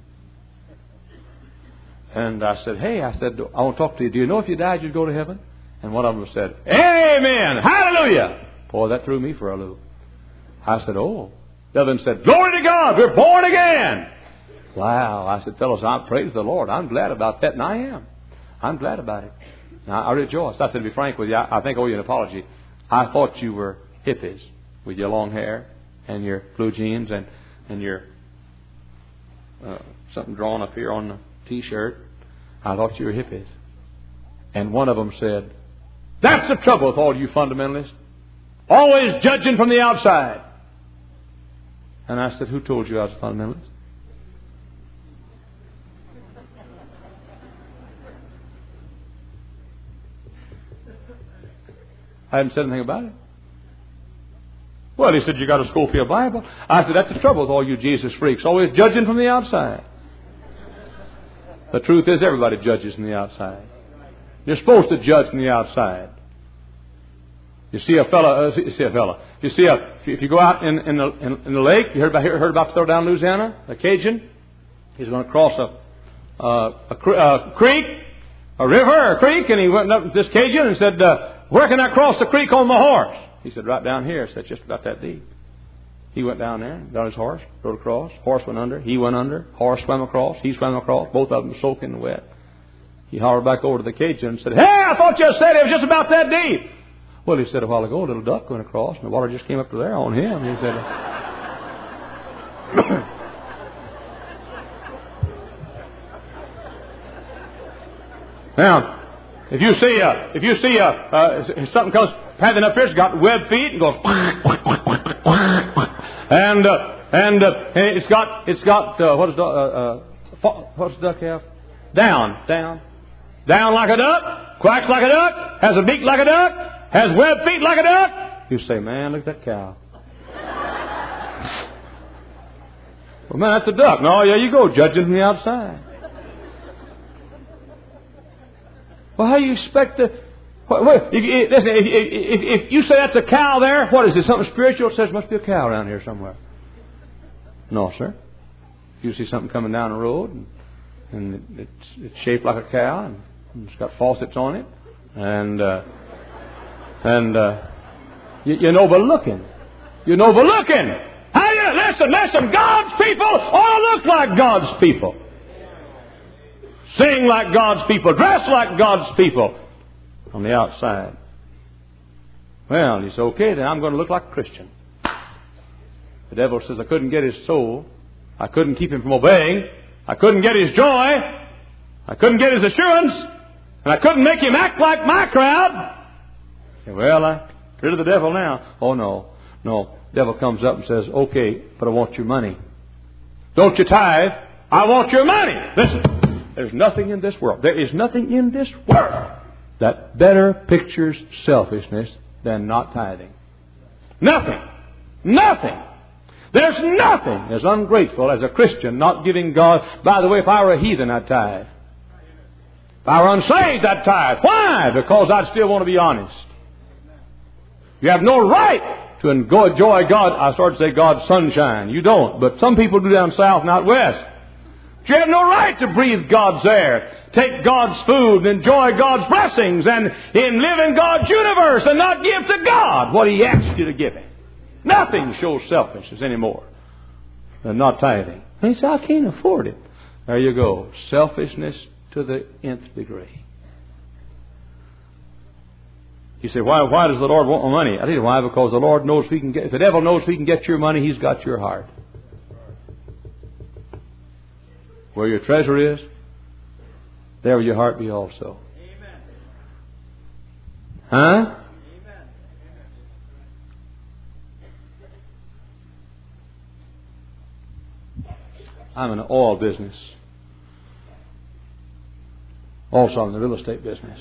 And I said, "Hey," I said, "I want to talk to you. Do you know if you died you'd go to heaven?" And one of them said, "Amen! Hallelujah!" Boy, that threw me for a loop. I said, "Oh." The other one said, "Glory to God! We're born again!" Wow. I said, "Fellows, I praise the Lord. I'm glad about that." And I am. I'm glad about it. Now, I rejoice. I said, to be frank with you, I, I think I owe you an apology. I thought you were hippies with your long hair and your blue jeans and, and your uh, something drawn up here on the T-shirt. I thought you were hippies. And one of them said, "That's the trouble with all you fundamentalists. Always judging from the outside." And I said, "Who told you I was a fundamentalist?" I hadn't said anything about it. Well, he said, "You got a Schofield Bible." I said, "That's the trouble with all you Jesus freaks. Always judging from the outside." The truth is, everybody judges from the outside. You're supposed to judge from the outside. You see a fella, uh, you see a fella. You see a, if you go out in, in, the, in, in the lake, you heard about, heard about throw down Louisiana, a Cajun. He's going to cross a, uh, a, cre- a creek, a river, a creek, and he went up to this Cajun and said, uh, "Where can I cross the creek on my horse?" He said, "Right down here." I said, "Just about that deep." He went down there, got his horse, rode across. Horse went under. He went under. Horse swam across. He swam across. Both of them soaking wet. He hollered back over to the Cajun and said, "Hey, I thought you said it was just about that deep." Well, he said a while ago, a little duck went across, and the water just came up to there on him. He said, "Now, if you see a, if you see a, uh, something comes panting up here, it's got webbed feet and goes, and uh, and uh, it's got it's got uh, what does uh, uh, what does the duck have? Down, down, down like a duck, quacks like a duck, has a beak like a duck, has webbed feet like a duck." You say, "Man, look at that cow." Well, man, that's a duck. No, yeah, you go judging from the outside. Well, how do you expect to... Well, if, if, listen, if, if, if you say that's a cow there, what is it? Something spiritual? It says there must be a cow around here somewhere. No, sir. If you see something coming down the road and, and it's, it's shaped like a cow and it's got faucets on it and uh, and uh, you, you know by looking. You know by looking. How you listen? Listen. God's people ought to look like God's people. Sing like God's people. Dress like God's people. On the outside. Well, he said, "Okay, then I'm going to look like a Christian." The devil says, "I couldn't get his soul. I couldn't keep him from obeying. I couldn't get his joy. I couldn't get his assurance. And I couldn't make him act like my crowd." I say, "Well, I'm rid of the devil now." Oh, no. No. The devil comes up and says, "Okay, but I want your money. Don't you tithe. I want your money." Listen, there's nothing in this world. There is nothing in this world that better pictures selfishness than not tithing. Nothing. Nothing. There's nothing as ungrateful as a Christian not giving God. By the way, if I were a heathen, I'd tithe. If I were unsaved, I'd tithe. Why? Because I'd still want to be honest. You have no right to enjoy God. I started to say God's sunshine. You don't. But some people do down south and out west. You have no right to breathe God's air, take God's food, and enjoy God's blessings, and in live in God's universe and not give to God what He asked you to give Him. Nothing shows selfishness anymore than not tithing. And he said, I can't afford it. There you go. Selfishness to the nth degree. You say, why, why does the Lord want my money? I tell you why, because the Lord knows if He can get, if the devil knows if he can get your money, he's got your heart. Where your treasure is, there will your heart be also. Amen. Huh? Amen. I'm in the oil business. Also, I'm in the real estate business.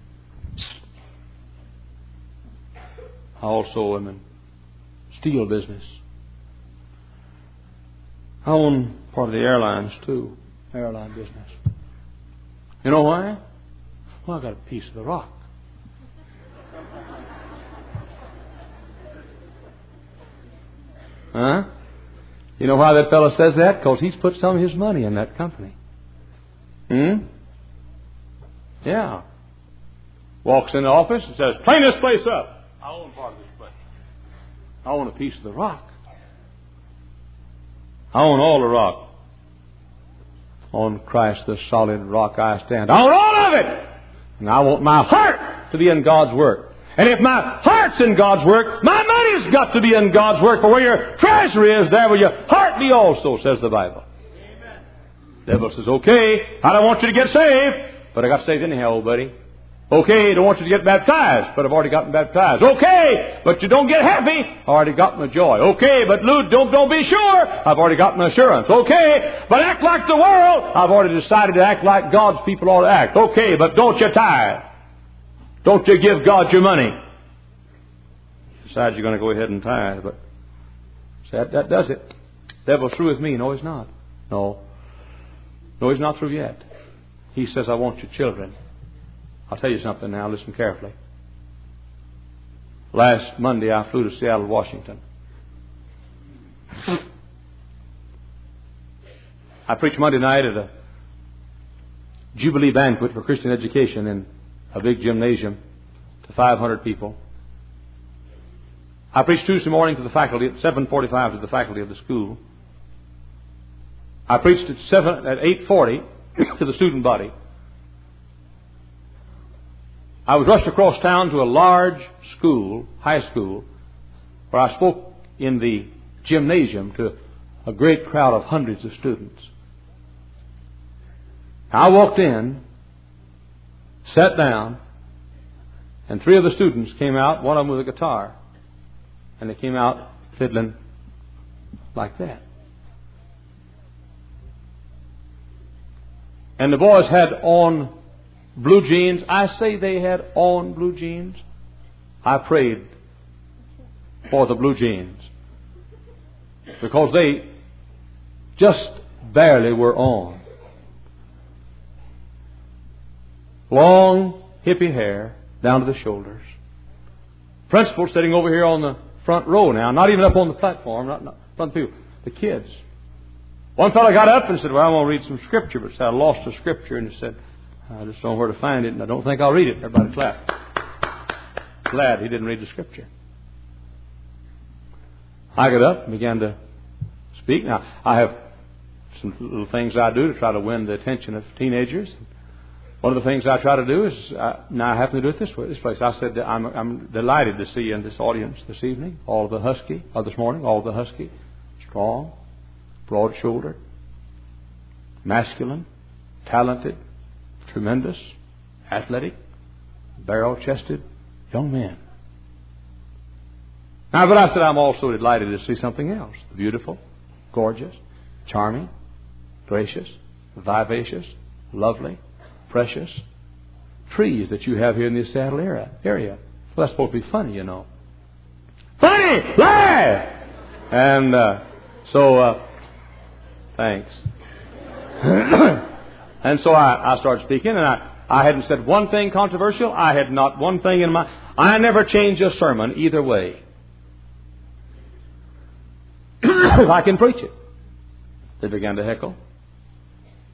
I also am in steel business. I own part of the airlines too. Airline business. You know why? Well, I got a piece of the rock. Huh? You know why that fellow says that? Because he's put some of his money in that company. Hmm? Yeah. Walks in the office and says, clean this place up. I own part of this place. I own a piece of the rock. I own all the rock. On Christ the solid rock I stand. I own all of it. And I want my heart to be in God's work. And if my heart's in God's work, my money's got to be in God's work. For where your treasure is, there will your heart be also, says the Bible. Amen. The devil says, okay, I don't want you to get saved, but I got saved anyhow, old buddy. Okay, I don't want you to get baptized, but I've already gotten baptized. Okay, but you don't get happy. I've already got my joy. Okay, but Lou, don't, don't be sure. I've already got my assurance. Okay, but act like the world. I've already decided to act like God's people ought to act. Okay, but don't you tithe. Don't you give God your money. Besides, you're going to go ahead and tithe, but that, that does it. The devil's through with me. No, he's not. No. No, he's not through yet. He says, I want your children. I'll tell you something now. Listen carefully. Last Monday, I flew to Seattle, Washington. I preached Monday night at a Jubilee banquet for Christian education in a big gymnasium to five hundred people. I preached Tuesday morning to the faculty at seven forty-five to the faculty of the school. I preached at seven at eight forty to the student body. I was rushed across town to a large school, high school, where I spoke in the gymnasium to a great crowd of hundreds of students. I walked in, sat down, and three of the students came out, one of them with a guitar, and they came out fiddling like that. And the boys had on blue jeans. I say they had on blue jeans. I prayed for the blue jeans because they just barely were on. Long, hippie hair down to the shoulders. Principal sitting over here on the front row now, not even up on the platform, not, not front people, the kids. One fellow got up and said, well, I want to read some scripture, but said, I lost a scripture, and he said, I just don't know where to find it, and I don't think I'll read it. Everybody clapped. Glad he didn't read the scripture. I got up and began to speak. Now, I have some little things I do to try to win the attention of teenagers. One of the things I try to do is, uh, now I happen to do it this way, this place. I said that I'm, I'm delighted to see you in this audience this evening, all of the husky, or this morning, all of the husky, strong, broad-shouldered, masculine, talented, tremendous, athletic, barrel-chested young men. Now, but I said I'm also delighted to see something else. Beautiful, gorgeous, charming, gracious, vivacious, lovely, precious trees that you have here in this Seattle area. area. Well, that's supposed to be funny, you know. Funny! Laugh! And uh, so, uh, thanks. And so I, I started speaking, and I, I hadn't said one thing controversial. I had not one thing in my... I never changed a sermon either way. I can preach it. They began to heckle.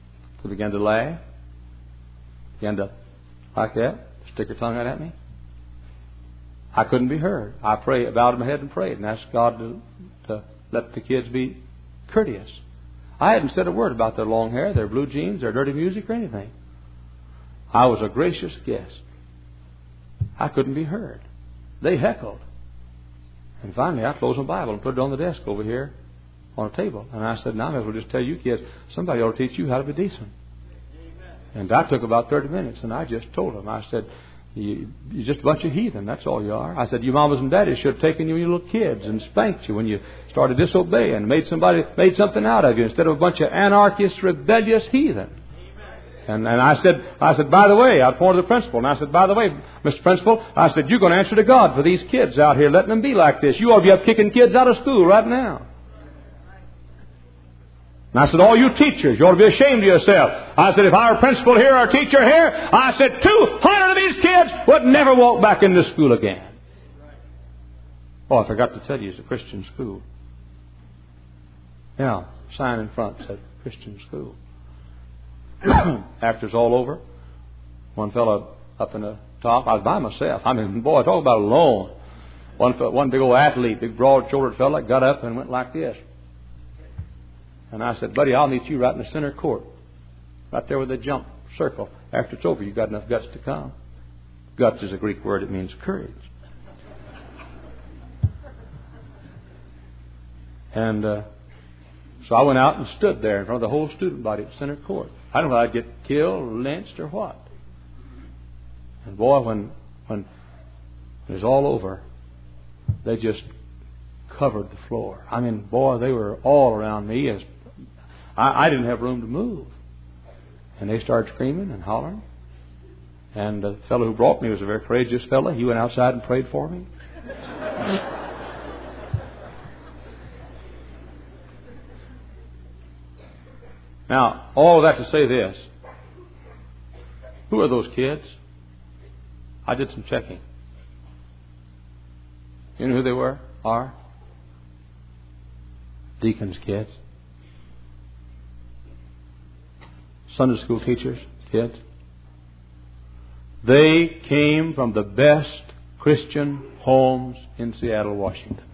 He began to laugh. Began to, like that, stick her tongue out at me. I couldn't be heard. I prayed, bowed my head and prayed and asked God to, to let the kids be courteous. I hadn't said a word about their long hair, their blue jeans, their dirty music, or anything. I was a gracious guest. I couldn't be heard. They heckled. And finally, I closed my Bible and put it on the desk over here on a table. And I said, now I may as well just tell you kids, somebody ought to teach you how to be decent. And that took about thirty minutes, and I just told them. I said, you, you're just a bunch of heathen, that's all you are. I said, you mamas and daddies should have taken you when you were little kids and spanked you when you started disobeying and made somebody, made something out of you instead of a bunch of anarchist, rebellious heathen. And, and I said, I said, by the way, I pointed to the principal, and I said, by the way, Mister Principal, I said, you're going to answer to God for these kids out here, letting them be like this. You ought to be up kicking kids out of school right now. And I said, all you teachers, you ought to be ashamed of yourself. I said, if I were principal here or teacher here, I said, two hundred of these kids would never walk back into school again. Oh, I forgot to tell you, it's a Christian school. Yeah, sign in front said Christian school. After it's all over, one fellow up in the top, I was by myself. I mean, boy, talk about alone. One, one big old athlete, big broad-shouldered fellow, got up and went like this. And I said, buddy, I'll meet you right in the center court. Right there with the jump circle. After it's over, you've got enough guts to come. Guts is a Greek word. It means courage. And uh, so I went out and stood there in front of the whole student body at the center court. I don't know if I'd get killed or lynched or what. And boy, when, when it was all over, they just covered the floor. I mean, boy, they were all around me. As I, I didn't have room to move. And they started screaming and hollering. And the fellow who brought me was a very courageous fellow. He went outside and prayed for me. Now, all of that to say this. Who are those kids? I did some checking. You know who they were? Are? Deacons' kids. Sunday school teachers' kids. They came from the best Christian homes in Seattle, Washington.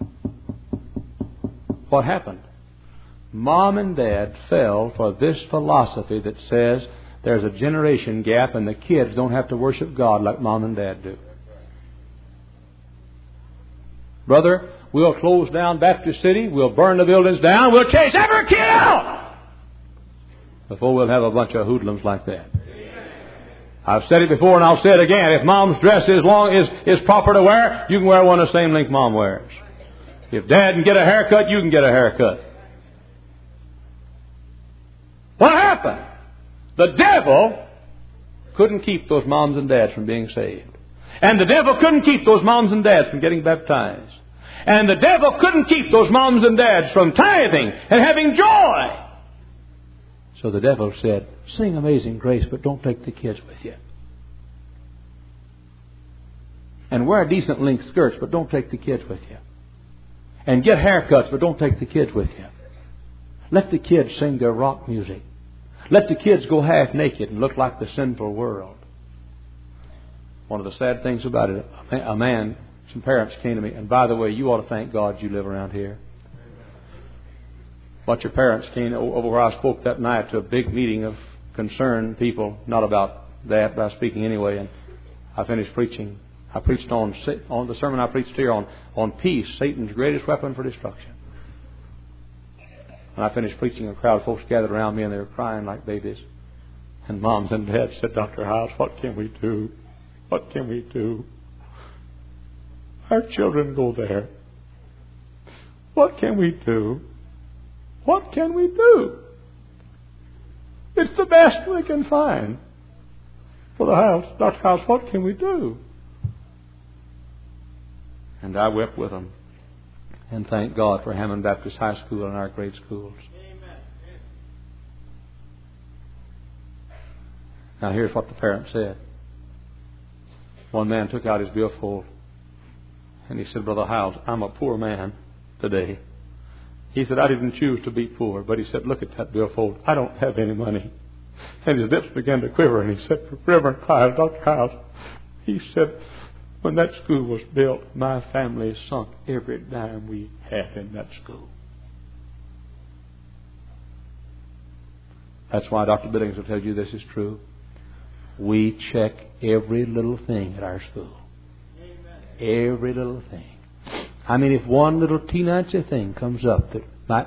What happened? Mom and Dad fell for this philosophy that says there's a generation gap and the kids don't have to worship God like Mom and Dad do. Brother, we'll close down Baptist City, we'll burn the buildings down, we'll chase every kid out before we'll have a bunch of hoodlums like that. I've said it before and I'll say it again. If Mom's dress is long is, is proper to wear, you can wear one of the same length Mom wears. If Dad can get a haircut, you can get a haircut. What happened? The devil couldn't keep those moms and dads from being saved. And the devil couldn't keep those moms and dads from getting baptized. And the devil couldn't keep those moms and dads from tithing and having joy. So the devil said, sing Amazing Grace, but don't take the kids with you. And wear decent length skirts, but don't take the kids with you. And get haircuts, but don't take the kids with you. Let the kids sing their rock music. Let the kids go half naked and look like the sinful world. One of the sad things about it, a man, some parents came to me, and by the way, you ought to thank God you live around here. A bunch of parents came over where I spoke that night to a big meeting of concerned people, not about that, but I was speaking anyway, and I finished preaching. I preached on, on the sermon I preached here on, on peace, Satan's greatest weapon for destruction. And I finished preaching, a crowd of folks gathered around me and they were crying like babies. And moms and dads said, Doctor House, what can we do? What can we do? Our children go there. What can we do? What can we do? It's the best we can find for the house. Doctor House, what can we do? And I wept with them. And thank God for Hammond Baptist High School and our great schools. Amen. Now here's what the parent said. One man took out his billfold and he said, Brother Howes, I'm a poor man today. He said, I didn't choose to be poor, but he said, look at that billfold. I don't have any money. And his lips began to quiver, and he said, Reverend Hyles, Doctor Hyles, he said, when that school was built, my family sunk every dime we had in that school. That's why Doctor Billings will tell you this is true. We check every little thing at our school. Amen. Every little thing. I mean, if one little teeny thing comes up that